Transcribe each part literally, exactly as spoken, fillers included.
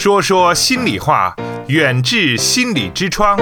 说说心里话，远至心理之窗。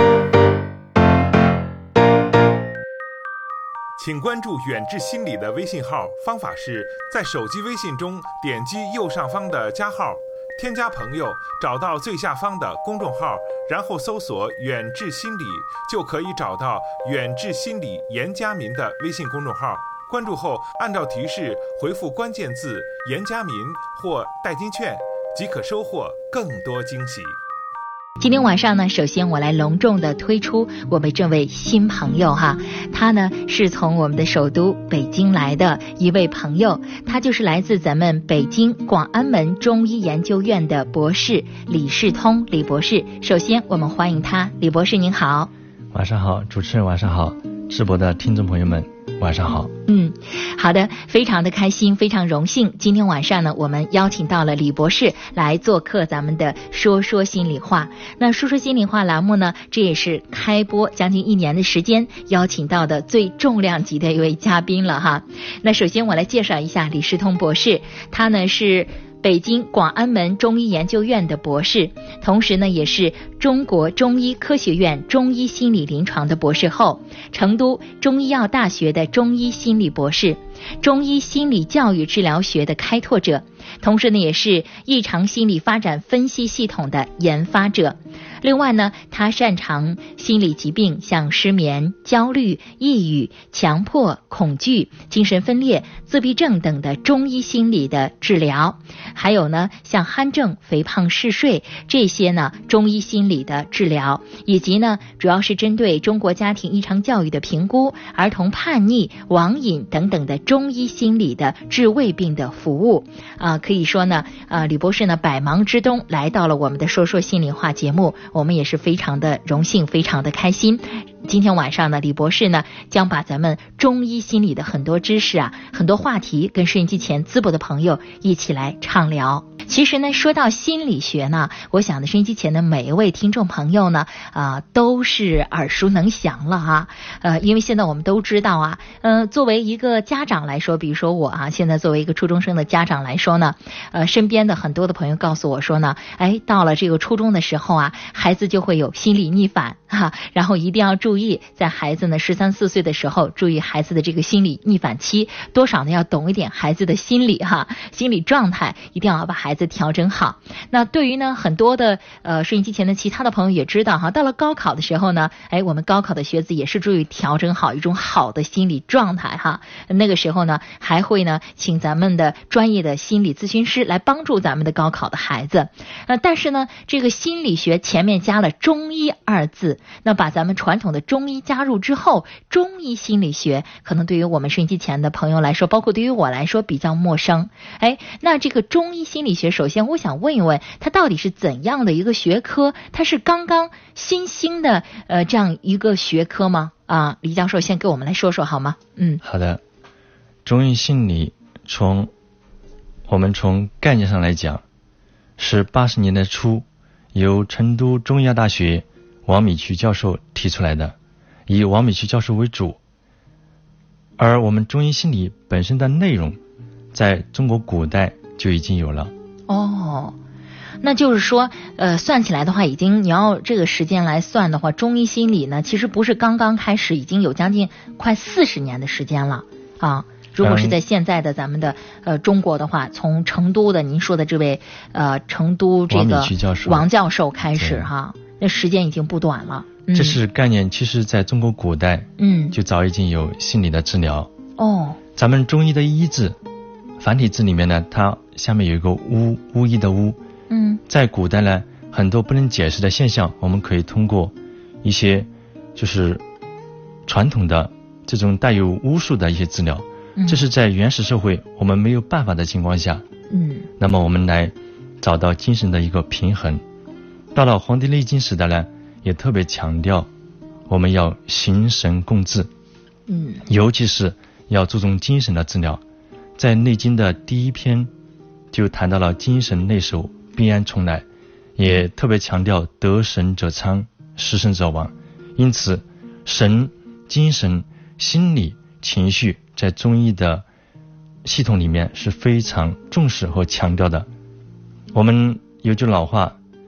请关注远志心理的微信号，方法是在手机微信中点击右上方的加号，添加朋友，找到最下方的公众号，然后搜索远志心理，就可以找到远志心理严家民的微信公众号。关注后按照提示回复关键字严家民或代金券，即可收获更多惊喜。 今天晚上呢，首先我来隆重的推出我们这位新朋友哈，他呢是从我们的首都北京来的一位朋友，他就是来自咱们北京广安门中医研究院的博士李世通李博士。首先我们欢迎他，李博士您好。 晚上好，主持人晚上好，直播的听众朋友们晚上好。 嗯，好的，非常的开心，非常荣幸。今天晚上呢，我们邀请到了李博士来做客咱们的说说心里话。那说说心里话栏目呢，这也是开播将近一年的时间，邀请到的最重量级的一位嘉宾了哈。那首先我来介绍一下李世通博士，他呢是北京广安门中医研究院的博士，同时呢也是中国中医科学院中医心理临床的博士后，成都中医药大学的中医心理博士，中医心理教育治疗学的开拓者，同时呢也是异常心理发展分析系统的研发者。另外呢，他擅长心理疾病，像失眠、焦虑、抑郁、强迫、恐惧、精神分裂、自闭症等的中医心理的治疗，还有呢像鼾症、肥胖、嗜睡这些呢中医心理的治疗，以及呢主要是针对中国家庭异常教育的评估、儿童叛逆、网瘾等等的中医心理的治胃病的服务啊、呃，可以说呢，呃，李博士呢百忙之中来到了我们的说说心里话节目，我们也是非常的荣幸，非常的开心。今天晚上呢，李博士呢将把咱们中医心理的很多知识啊，很多话题跟收音机前淄博的朋友一起来畅聊。其实呢，说到心理学呢，我想呢，收音机前的每一位听众朋友呢，啊、呃，都是耳熟能详了哈。呃，因为现在我们都知道啊，呃，作为一个家长来说，比如说我啊，现在作为一个初中生的家长来说呢，呃，身边的很多的朋友告诉我说呢，哎，到了这个初中的时候啊，孩子就会有心理逆反哈，然后一定要注意，在孩子呢十三四岁的时候，注意孩子的这个心理逆反期，多少呢要懂一点孩子的心理哈，心理状态，一定要把孩子调整好。那对于呢很多的呃收音机前的其他的朋友也知道哈，到了高考的时候呢，哎，我们高考的学子也是注意调整好一种好的心理状态哈。那个时候呢，还会呢请咱们的专业的心理咨询师来帮助咱们的高考的孩子。呃，但是呢，这个心理学前面加了中医二字，那把咱们传统的中医加入之后，中医心理学可能对于我们收音机前的朋友来说，包括对于我来说比较陌生。哎，那这个中医心理学，首先我想问一问，它到底是怎样的一个学科？它是刚刚新兴的呃这样一个学科吗？啊，李教授先给我们来说说好吗？嗯， 好的。中医心理从我们从概念上来讲，是八十年代初由成都中医药大学王米渠教授提出来的，以王米渠教授为主。而我们中医心理本身的内容，在中国古代就已经有了。 哦，那就是说，呃，算起来的话，已经你要这个时间来算的话，中医心理呢，其实不是刚刚开始，已经有将近快四十年的时间了啊。如果是在现在的咱们的呃中国的话，从成都的您说的这位呃成都这个王教授开始哈，那时间已经不短了。嗯、 这是概念，其实在中国古代，嗯，就早已经有心理的治疗。哦，咱们中医的医字，繁体字里面呢，它下面有一个巫，巫医的巫。嗯，在古代呢，很多不能解释的现象，我们可以通过一些就是传统的这种带有巫术的一些治疗。这是在原始社会我们没有办法的情况下，嗯，那么我们来找到精神的一个平衡。到了《黄帝内经》时代呢，也特别强调我们要形神共治，嗯，尤其是要注重精神的治疗。在《内经》的第一篇就谈到了精神内守，必安从来，也特别强调得神者昌，失神者亡。因此，神、精神、心理、情绪在中医的系统里面是非常重视和强调的。我们有句老话，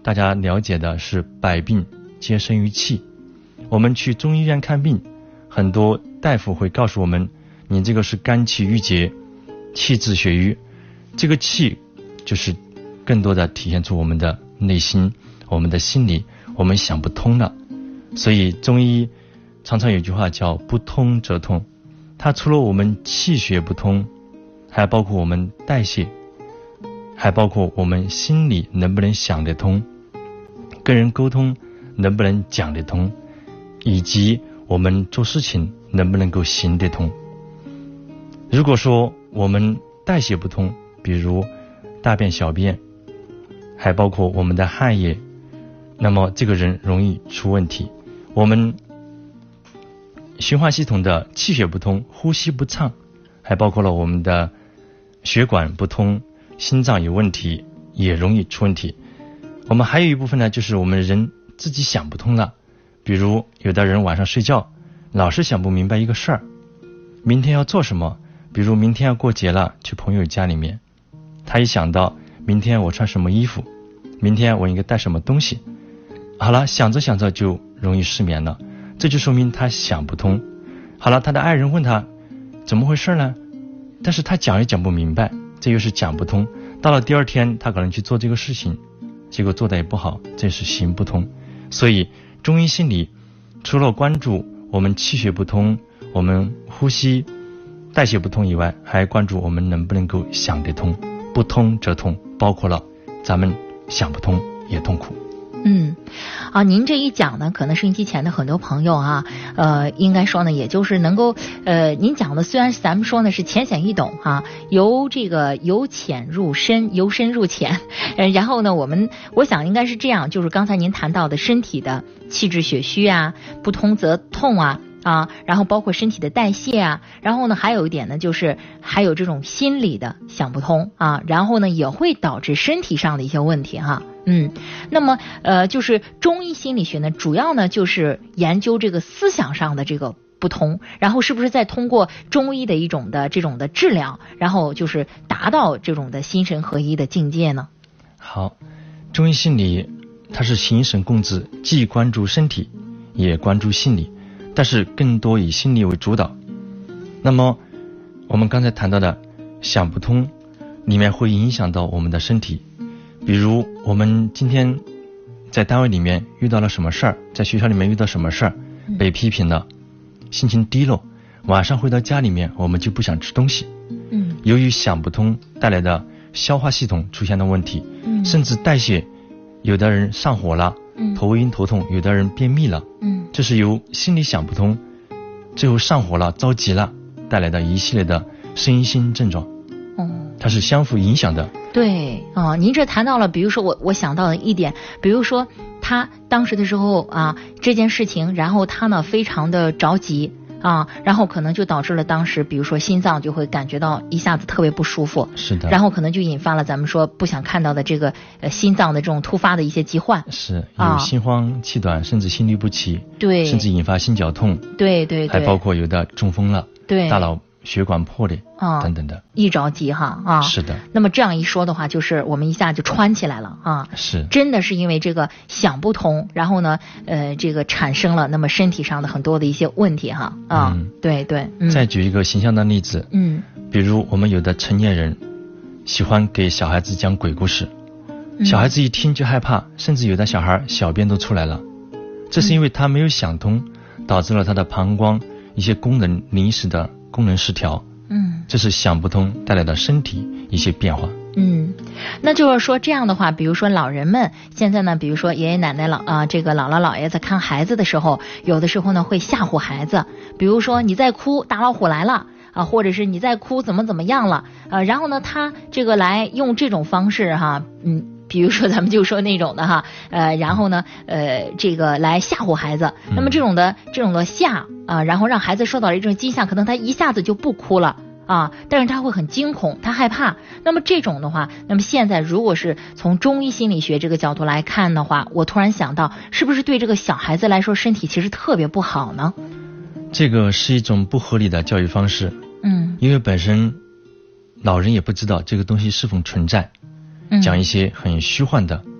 大家了解的是百病皆生于气。我们去中医院看病，很多大夫会告诉我们，你这个是肝气郁结，气滞血瘀。这个气就是更多的体现出我们的内心，我们的心理，我们想不通了。所以中医常常有句话叫不通则痛，它除了我们气血不通，还包括我们代谢，还包括我们心里能不能想得通，跟人沟通能不能讲得通，以及我们做事情能不能够行得通。如果说我们代谢不通，比如大便小便，还包括我们的汗液，那么这个人容易出问题。我们循环系统的气血不通，呼吸不畅，还包括了我们的血管不通，心脏有问题，也容易出问题。我们还有一部分呢，就是我们人自己想不通了。比如有的人晚上睡觉老是想不明白一个事儿，明天要做什么，比如明天要过节了，去朋友家里面，他一想到明天我穿什么衣服，明天我应该带什么东西，好了，想着想着就容易失眠了，这就说明他想不通。好了，他的爱人问他怎么回事呢，但是他讲也讲不明白，这又是讲不通。到了第二天他可能去做这个事情，结果做得也不好，这是行不通。所以中医心理除了关注我们气血不通，我们呼吸代谢不通以外，还关注我们能不能够想得通。不通则痛，包括了咱们想不通也痛苦。 嗯，啊，您这一讲呢，可能收音机前的很多朋友啊，呃，应该说呢，也就是能够，呃，您讲的虽然咱们说呢是浅显易懂啊，由这个由浅入深，由深入浅，呃，然后呢，我们我想应该是这样，就是刚才您谈到的身体的气滞血虚啊，不通则痛啊。啊，然后包括身体的代谢啊，然后呢还有一点呢，就是还有这种心理的想不通啊，然后呢也会导致身体上的一些问题哈。嗯，那么呃，就是中医心理学呢，主要呢就是研究这个思想上的这个不通，然后是不是再通过中医的一种的这种的治疗，然后就是达到这种的心神合一的境界呢？ 好，中医心理它是形神共治，既关注身体，也关注心理。但是更多以心理为主导。那么我们刚才谈到的想不通里面会影响到我们的身体，比如我们今天在单位里面遇到了什么事儿，在学校里面遇到什么事儿，被批评了，心情低落，晚上回到家里面我们就不想吃东西。嗯，由于想不通带来的消化系统出现了问题，嗯，甚至代谢，有的人上火了，嗯，头晕头痛，有的人便秘了，嗯，这是由心理想不通，最后上火了，着急了，带来的一系列的身心症状。哦，它是相互影响的。 对啊，您这谈到了，比如说我我想到的一点，比如说他当时的时候啊，这件事情，然后他呢非常的着急。啊，然后可能就导致了当时比如说心脏就会感觉到一下子特别不舒服， 是的， 然后可能就引发了咱们说不想看到的这个呃心脏的这种突发的一些疾患， 是有心慌气短，甚至心律不齐， 对， 甚至引发心绞痛， 对对对， 还包括有的中风了， 对， 大脑血管破裂啊等等的， 一着急哈啊， 是的。 那么这样一说的话，就是我们一下就穿起来了啊， 是， 真的是因为这个想不通，然后呢，呃，这个产生了那么身体上的很多的一些问题哈啊，嗯、对对、嗯。 再举一个形象的例子， 嗯， 比如我们有的成年人喜欢给小孩子讲鬼故事，嗯、小孩子一听就害怕，甚至有的小孩小便都出来了，这是因为他没有想通，导致了他的膀胱一些功能临时的功能失调，嗯，这是想不通带来的身体一些变化。 嗯，那就是说这样的话，比如说老人们现在呢，比如说爷爷奶奶老啊、呃，这个姥姥姥爷在看孩子的时候，有的时候呢会吓唬孩子，比如说你再哭大老虎来了啊，或者是你再哭怎么怎么样了啊，然后呢他这个来用这种方式哈，嗯。比如说咱们就说那种的哈，呃，然后呢，呃，这个来吓唬孩子，那么这种的这种的吓啊，然后让孩子受到了一种惊吓，可能他一下子就不哭了啊，但是他会很惊恐，他害怕。那么这种的话，那么现在如果是从中医心理学这个角度来看的话，我突然想到，是不是对这个小孩子来说身体其实特别不好呢？ 这个是一种不合理的教育方式，嗯，因为本身老人也不知道这个东西是否存在。讲一些很虚幻的，嗯，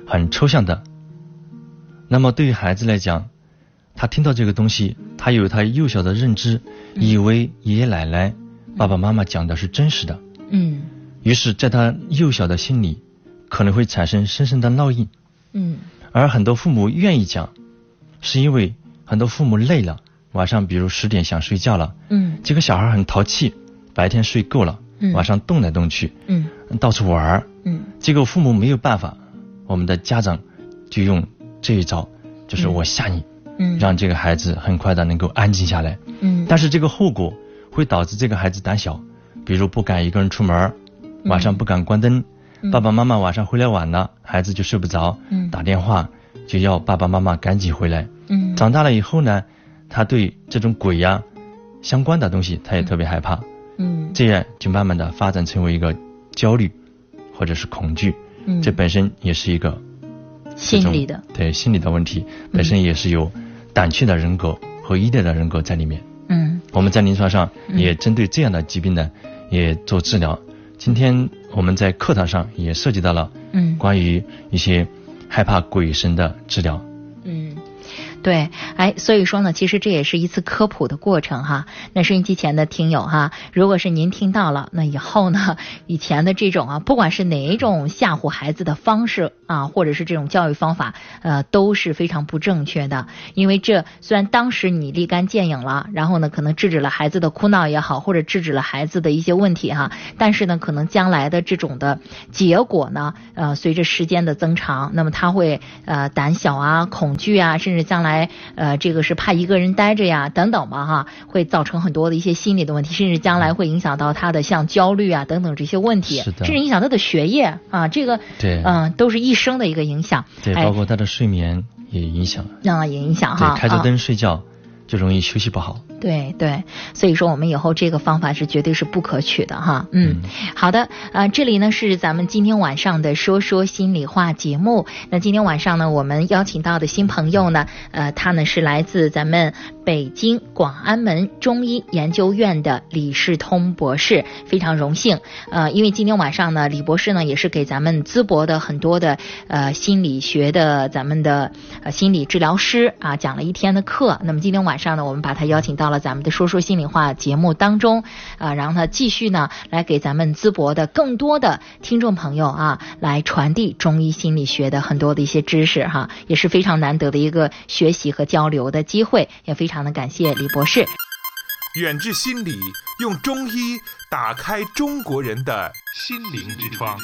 很抽象的。那么对于孩子来讲，他听到这个东西，他有他幼小的认知，以为爷爷奶奶、爸爸妈妈讲的是真实的。 嗯。 于是在他幼小的心里可能会产生深深的烙印。 嗯。 而很多父母愿意讲，是因为很多父母累了，晚上比如十点想睡觉了。嗯。这个小孩很淘气，白天睡够了，嗯、晚上动来动去，嗯，到处玩，嗯，这个父母没有办法，我们的家长就用这一招，就是我吓你，嗯，让这个孩子很快的能够安静下来，嗯，但是这个后果会导致这个孩子胆小，比如不敢一个人出门，晚上不敢关灯，嗯、爸爸妈妈晚上回来晚了，孩子就睡不着，嗯，打电话就要爸爸妈妈赶紧回来，嗯，长大了以后呢，他对这种鬼呀、啊、相关的东西他也特别害怕，嗯，这样就慢慢的发展成为一个焦虑或者是恐惧，嗯，这本身也是一个心理的， 对心理的问题，本身也是有胆怯的人格和依赖的人格在里面。嗯，我们在临床上也针对这样的疾病呢，也做治疗。今天我们在课堂上也涉及到了，嗯，关于一些害怕鬼神的治疗。 嗯。对，哎，所以说呢，其实这也是一次科普的过程哈。那收音机前的听友哈，如果是您听到了，那以后呢，以前的这种啊，不管是哪一种吓唬孩子的方式啊，或者是这种教育方法，呃，都是非常不正确的。因为这虽然当时你立竿见影了，然后呢，可能制止了孩子的哭闹也好，或者制止了孩子的一些问题哈，但是呢，可能将来的这种的结果呢，呃，随着时间的增长，那么他会呃胆小啊、恐惧啊，甚至将来。呃，这个是怕一个人待着呀，等等吧哈，会造成很多的一些心理的问题，甚至将来会影响到他的像焦虑啊等等这些问题，甚至影响他的学业啊，这个对， 嗯、呃，都是一生的一个影响。 对，包括他的睡眠也影响， 啊、嗯，也影响哈。 对，开着灯睡觉、啊、就容易休息不好。 对对，所以说我们以后这个方法是绝对是不可取的哈。嗯，嗯好的，呃，这里呢是咱们今天晚上的说说心里话节目。那今天晚上呢，我们邀请到的新朋友呢，呃，他呢是来自咱们北京广安门中医研究院的李世通博士，非常荣幸。呃，因为今天晚上呢，李博士呢也是给咱们淄博的很多的呃心理学的咱们的呃心理治疗师啊讲了一天的课。那么今天晚上呢，我们把他邀请到了咱们的说说心里话节目当中啊，然后呢继续呢来给咱们淄博的更多的听众朋友啊来传递中医心理学的很多的一些知识哈，也是非常难得的一个学习和交流的机会，也非常的感谢李博士。 远志心理，用中医打开中国人的心灵之窗。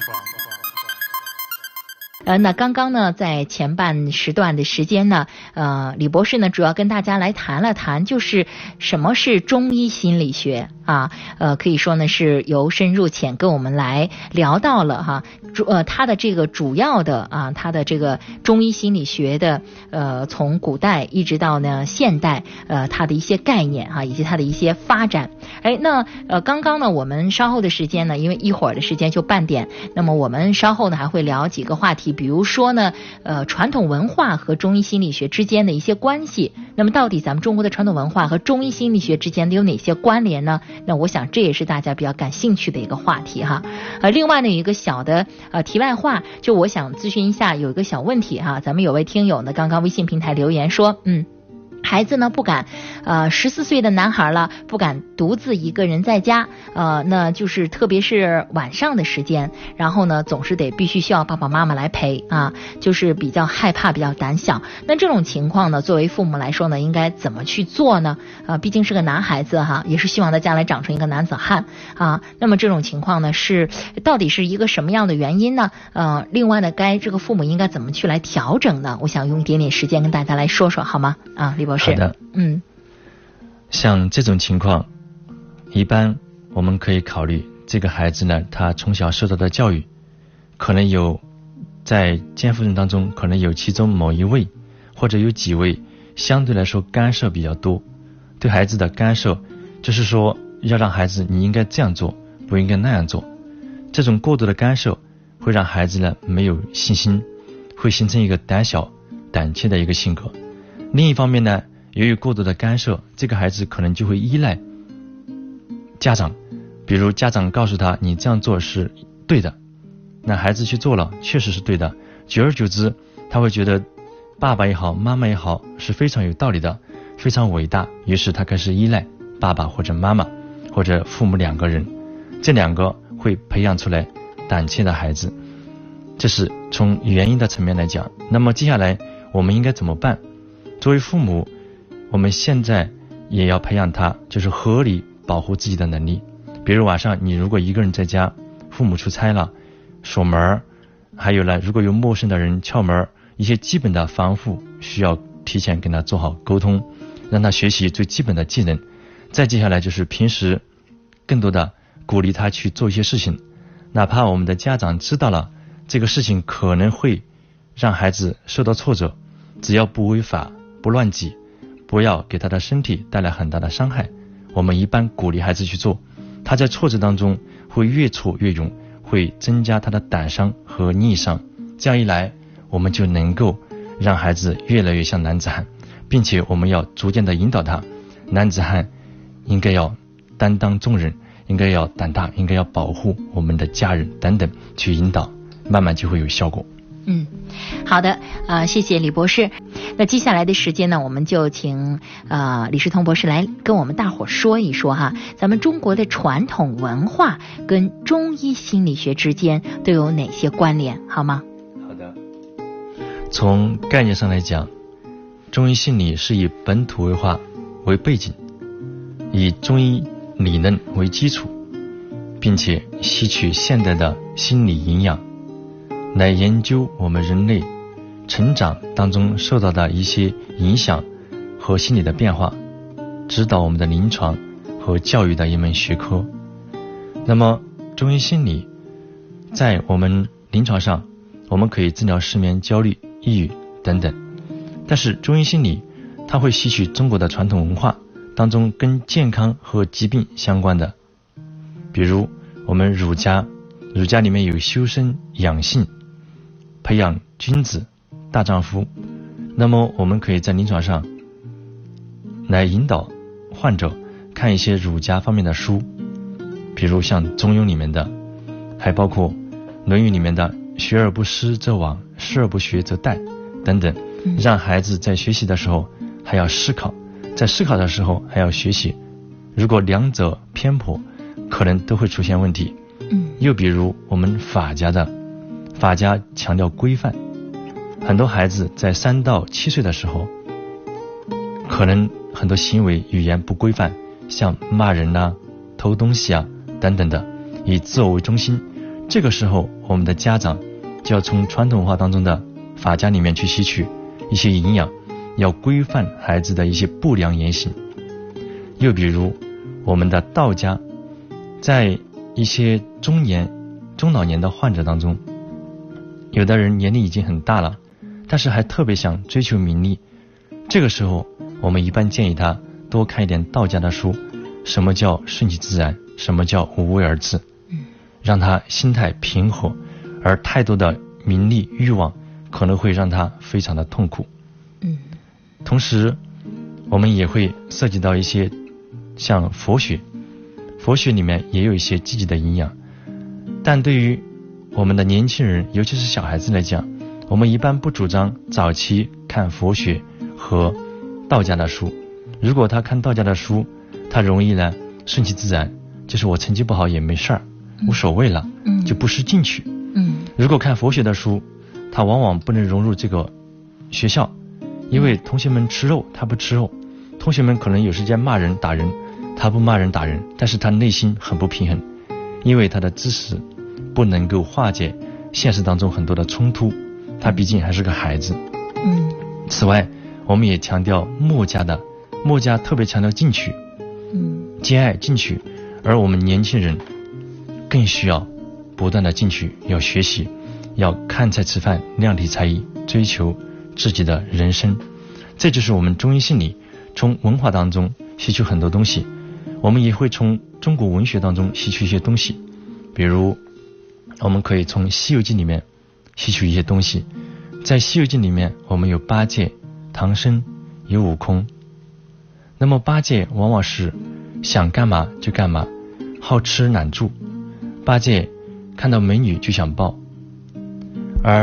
呃，那刚刚呢，在前半时段的时间呢，呃，李博士呢主要跟大家来谈了谈，就是什么是中医心理学啊？呃，可以说呢是由深入浅跟我们来聊到了哈，主呃它的这个主要的啊，它的这个中医心理学的呃，从古代一直到呢现代，呃，它的一些概念哈、啊，以及它的一些发展。哎，那呃，刚刚呢，我们稍后的时间呢，因为一会儿的时间就半点，那么我们稍后呢还会聊几个话题。比如说呢，呃，传统文化和中医心理学之间的一些关系。那么到底咱们中国的传统文化和中医心理学之间的有哪些关联呢？那我想这也是大家比较感兴趣的一个话题哈。呃，另外呢有一个小的呃题外话，就我想咨询一下，有一个小问题哈，咱们有位听友呢刚刚微信平台留言说，嗯。孩子呢不敢，呃，十四岁的男孩了，不敢独自一个人在家，呃，那就是特别是晚上的时间，然后呢总是得必须需要爸爸妈妈来陪啊，就是比较害怕，比较胆小。那这种情况呢，作为父母来说呢，应该怎么去做呢？啊、呃，毕竟是个男孩子哈，也是希望他将来长成一个男子汉啊。那么这种情况呢，是到底是一个什么样的原因呢？呃，另外呢，该这个父母应该怎么去来调整呢？我想用一点点时间跟大家来说说，好吗？啊，李博士。 好的， 嗯， 像这种情况，一般我们可以考虑这个孩子呢，他从小受到的教育，可能有在监护人当中，可能有其中某一位或者有几位相对来说干涉比较多，对孩子的干涉就是说要让孩子你应该这样做，不应该那样做，这种过度的干涉会让孩子呢没有信心，会形成一个胆小胆怯的一个性格。另一方面呢，由于过度的干涉，这个孩子可能就会依赖家长，比如家长告诉他你这样做是对的，那孩子去做了确实是对的， 久而久之，他会觉得爸爸也好，妈妈也好是非常有道理的，非常伟大，于是他开始依赖爸爸或者妈妈或者父母两个人，这两个会培养出来胆怯的孩子。这是从原因的层面来讲。那么接下来我们应该怎么办？作为父母，我们现在也要培养他就是合理保护自己的能力。比如晚上你如果一个人在家，父母出差了，锁门，还有呢，如果有陌生的人敲门，一些基本的防护需要提前跟他做好沟通，让他学习最基本的技能。再接下来就是平时更多的鼓励他去做一些事情，哪怕我们的家长知道了这个事情可能会让孩子受到挫折，只要不违法不乱纪，不要给他的身体带来很大的伤害，我们一般鼓励孩子去做，他在挫折当中会越挫越勇，会增加他的胆伤和逆商。这样一来，我们就能够让孩子越来越像男子汉，并且我们要逐渐的引导他，男子汉应该要担当重任，应该要胆大，应该要保护我们的家人等等，去引导，慢慢就会有效果。 嗯，好的，呃，谢谢李博士。那接下来的时间呢，我们就请呃李世通博士来跟我们大伙说一说哈，咱们中国的传统文化跟中医心理学之间都有哪些关联，好吗？ 好的。从概念上来讲，中医心理是以本土文化为背景，以中医理论为基础，并且吸取现代的心理营养，来研究我们人类成长当中受到的一些影响和心理的变化，指导我们的临床和教育的一门学科。那么中医心理在我们临床上，我们可以治疗失眠、焦虑、抑郁等等，但是中医心理它会吸取中国的传统文化当中跟健康和疾病相关的，比如我们儒家，儒家里面有修身养性，培养君子大丈夫。那么我们可以在临床上来引导患者看一些儒家方面的书，比如像中庸里面的，还包括论语里面的学而不思则罔，思而不学则殆等等，让孩子在学习的时候还要思考，在思考的时候还要学习，如果两者偏颇，可能都会出现问题。又比如我们法家的，法家强调规范，很多孩子在三到七岁的时候，可能很多行为语言不规范，像骂人啊、偷东西啊等等的，以自我为中心。这个时候我们的家长就要从传统文化当中的法家里面去吸取一些营养，要规范孩子的一些不良言行。又比如我们的道家，在一些中年中老年的患者当中，有的人年龄已经很大了，但是还特别想追求名利，这个时候我们一般建议他多看一点道家的书，什么叫顺其自然，什么叫无为而治，让他心态平和，而太多的名利欲望可能会让他非常的痛苦。同时我们也会涉及到一些像佛学，佛学里面也有一些积极的营养，但对于我们的年轻人，尤其是小孩子来讲，我们一般不主张早期看佛学和道家的书。如果他看道家的书，他容易呢顺其自然，就是我成绩不好也没事儿，无所谓了，就不思进取。如果看佛学的书，他往往不能融入这个学校，因为同学们吃肉，他不吃肉，同学们可能有时间骂人打人，他不骂人打人，但是他内心很不平衡，因为他的知识不能够化解现实当中很多的冲突，他毕竟还是个孩子。嗯。此外，我们也强调墨家的，墨家特别强调进取，嗯，兼爱进取，而我们年轻人更需要不断的进取，要学习，要看菜吃饭，量体裁衣，追求自己的人生。这就是我们中医心理从文化当中吸取很多东西，我们也会从中国文学当中吸取一些东西，比如我们可以从西游记里面吸取一些东西。在西游记里面我们有八戒、唐僧，有悟空。那么八戒往往是想干嘛就干嘛，好吃懒做，八戒看到美女就想抱，而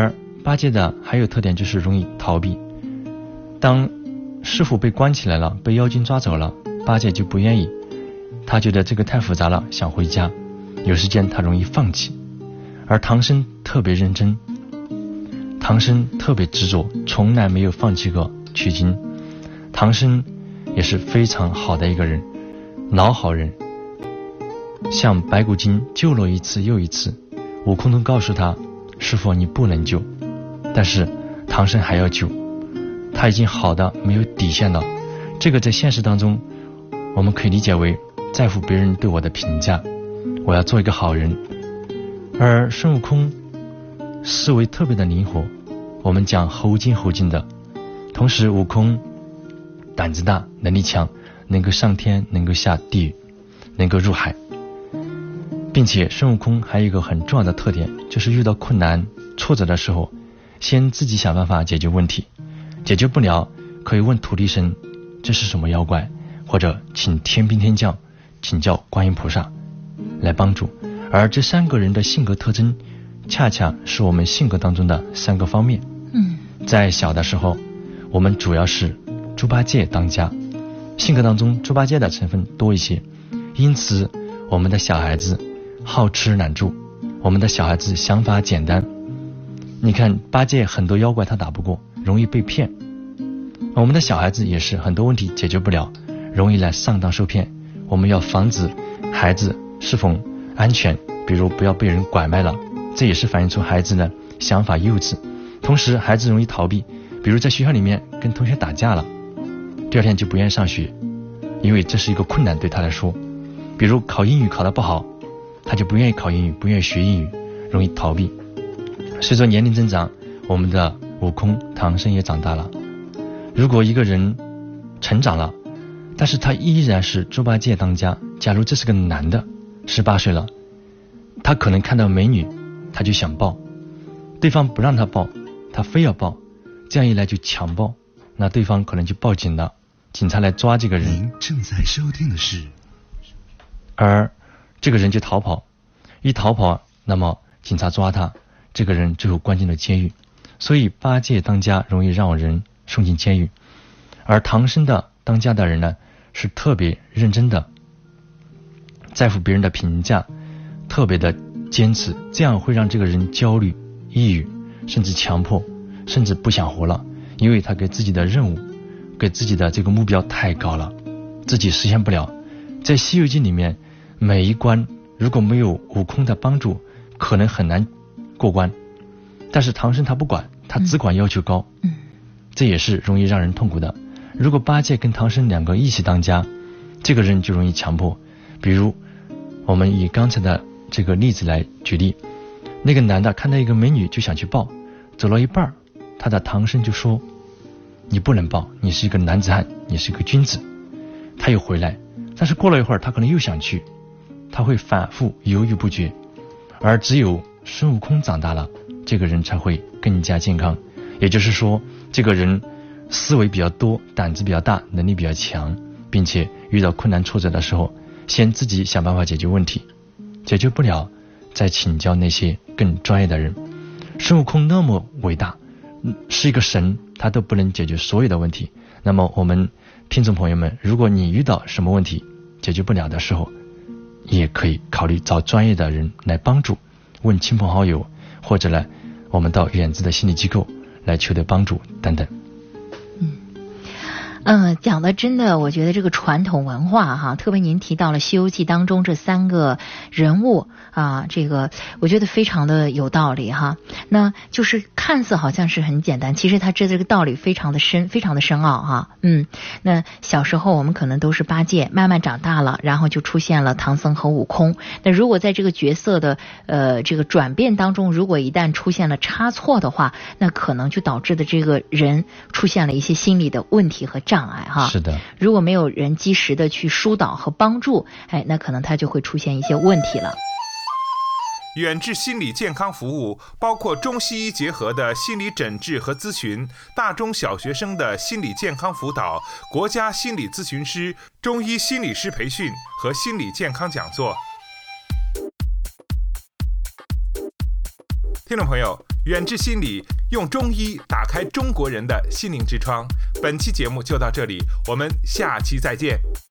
八戒的还有特点就是容易逃避。当师傅被关起来了，被妖精抓走了，八戒就不愿意，他觉得这个太复杂了，想回家，有时间他容易放弃。而唐僧特别认真，唐僧特别执着，从来没有放弃过取经。唐僧也是非常好的一个人，老好人，向白骨精救了一次又一次，悟空都告诉他，师父你不能救，但是唐僧还要救，他已经好的没有底线了。这个在现实当中我们可以理解为在乎别人对我的评价，我要做一个好人。而孙悟空思维特别的灵活，我们讲猴精猴精的，同时悟空胆子大，能力强，能够上天，能够下地狱，能够入海。并且孙悟空还有一个很重要的特点，就是遇到困难挫折的时候，先自己想办法解决问题，解决不了可以问土地神这是什么妖怪，或者请天兵天将请教观音菩萨来帮助。而这三个人的性格特征恰恰是我们性格当中的三个方面。嗯，在小的时候我们主要是猪八戒当家，性格当中猪八戒的成分多一些，因此我们的小孩子好吃懒做，我们的小孩子想法简单。你看八戒很多妖怪他打不过，容易被骗，我们的小孩子也是很多问题解决不了，容易来上当受骗。我们要防止孩子是否安全，比如不要被人拐卖了，这也是反映出孩子的想法幼稚。同时孩子容易逃避，比如在学校里面跟同学打架了，第二天就不愿意上学，因为这是一个困难对他来说。比如考英语考得不好，他就不愿意考英语，不愿意学英语，容易逃避。随着年龄增长，我们的悟空唐僧也长大了。如果一个人成长了，但是他依然是猪八戒当家，假如这是个男的十八岁了，他可能看到美女他就想抱，对方不让他抱，他非要抱，这样一来就强暴，那对方可能就报警了，警察来抓这个人。 您正在收听的是， 而这个人就逃跑，一逃跑那么警察抓他，这个人最后关进了监狱。所以八戒当家容易让人送进监狱，而唐僧的当家的人呢是特别认真的，在乎别人的评价，特别的坚持，这样会让这个人焦虑、抑郁，甚至强迫，甚至不想活了，因为他给自己的任务，给自己的这个目标太高了，自己实现不了。在《西游记》里面，每一关如果没有悟空的帮助，可能很难过关，但是唐僧他不管，他只管要求高，嗯，这也是容易让人痛苦的。如果八戒跟唐僧两个一起当家，这个人就容易强迫。比如我们以刚才的这个例子来举例，那个男的看到一个美女就想去抱，走了一半，他的唐僧就说，你不能抱，你是一个男子汉，你是一个君子。他又回来，但是过了一会儿他可能又想去，他会反复犹豫不决。而只有孙悟空长大了，这个人才会更加健康。也就是说，这个人思维比较多，胆子比较大，能力比较强，并且遇到困难挫折的时候，先自己想办法解决问题，解决不了再请教那些更专业的人。孙悟空那么伟大，是一个神，他都不能解决所有的问题。那么我们听众朋友们，如果你遇到什么问题解决不了的时候，也可以考虑找专业的人来帮助，问亲朋好友，或者呢我们到远志的心理机构来求得帮助等等。 嗯，讲的真的，我觉得这个传统文化哈，特别您提到了《西游记》当中这三个人物啊，这个我觉得非常的有道理哈。那就是看似好像是很简单，其实它这这个道理非常的深，非常的深奥哈。嗯，那小时候我们可能都是八戒，慢慢长大了，然后就出现了唐僧和悟空。那如果在这个角色的呃这个转变当中，如果一旦出现了差错的话，那可能就导致的这个人出现了一些心理的问题和障碍。障碍哈， 是的。 如果没有人及时的去疏导和帮助，哎，那可能他就会出现一些问题了。 远志心理健康服务包括中西医结合的心理诊治和咨询，大中小学生的心理健康辅导，国家心理咨询师、中医心理师培训和心理健康讲座。听众朋友， 远志心理用中医打开中国人的心灵之窗。本期节目就到这里，我们下期再见。